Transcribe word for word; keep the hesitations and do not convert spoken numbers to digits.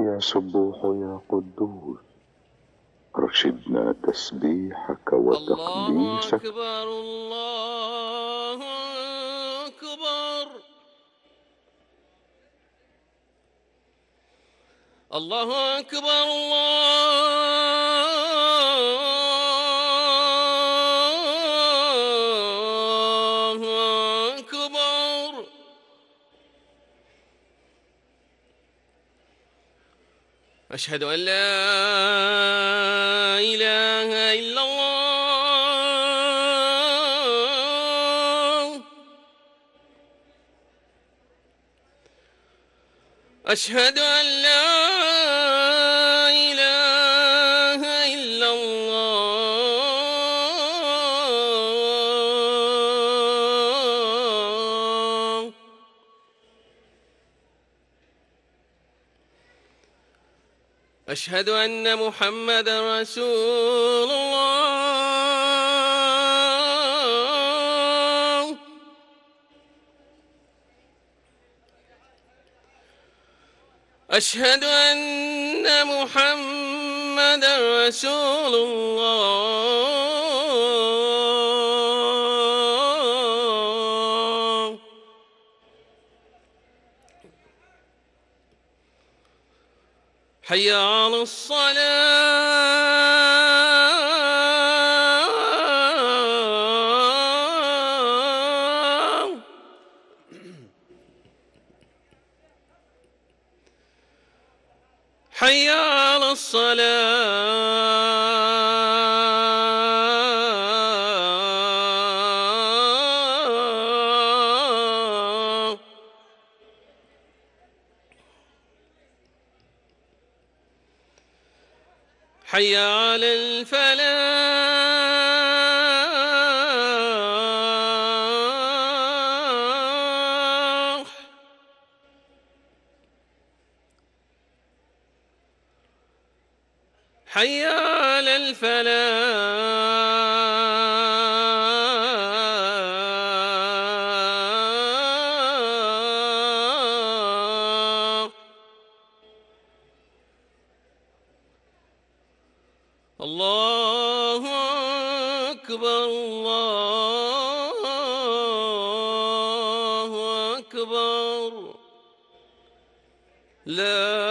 يا سبوح يا قدوس أرشدنا تسبيحك الله وتقديسك. أكبر الله أكبر الله أكبر الله أكبر. أشهد أن لا إله إلا الله. أشهد أن لا إله إلا الله. أشهد أن محمدًا رسول الله. أشهد أن محمدًا رسول الله. حي على الصلاة. حي على الصلاة. حي على الفلاح. حي على الفلاح. الله أكبر الله أكبر. لا